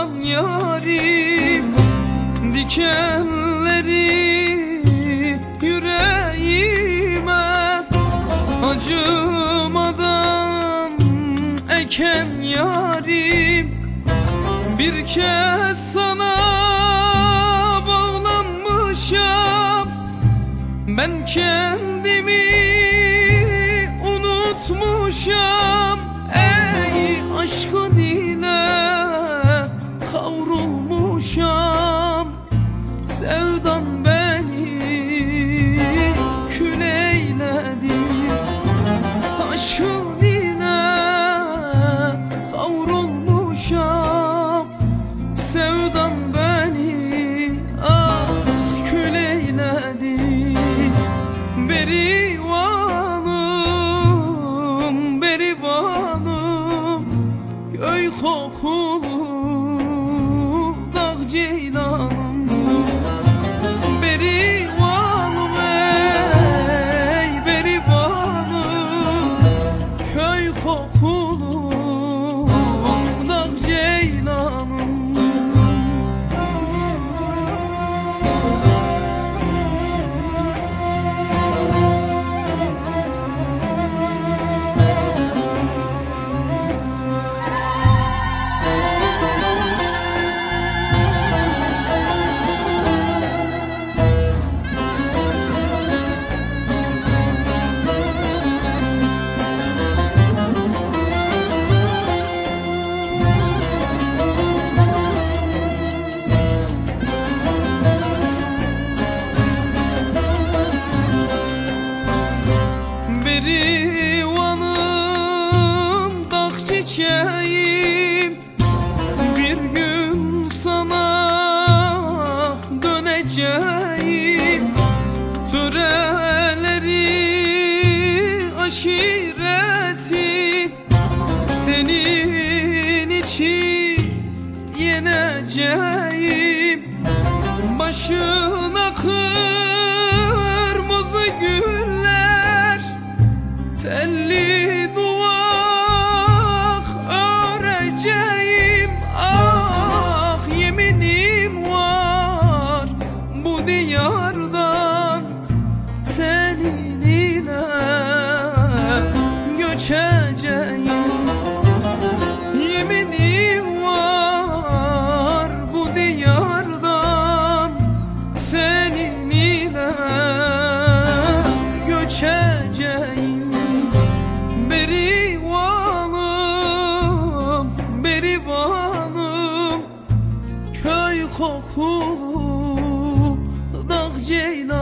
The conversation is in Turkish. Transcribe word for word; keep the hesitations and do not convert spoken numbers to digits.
olan yarim, dikenleri yüreğime acımadan eken yarim, bir kez sana bağlanmışam. Ben kendimi unutmuşam. Ey aşkın ile kavrulmuşam. Sevdan beni kül eyledi. Aşkın ile kavrulmuşam. Sevdan beni ah kül eyledi. Berivanım, berivanım, köy kokulu dağ ceylanım. Berivanım ey berivanım, köy kokulu dağ ceylanım. Berivanım dağ çiçeğim, bir gün sana döneceğim. Töreleri aşireti senin için yeneceğim. Başına kırmızı güller, telli duvak öreceğim. Ah yeminim var bu diyardan senin ile göçeceğim. Yeminim var bu diyardan senin ile göçeceğim. Berivanım, berivanım, köy kokulu dağ ceylan.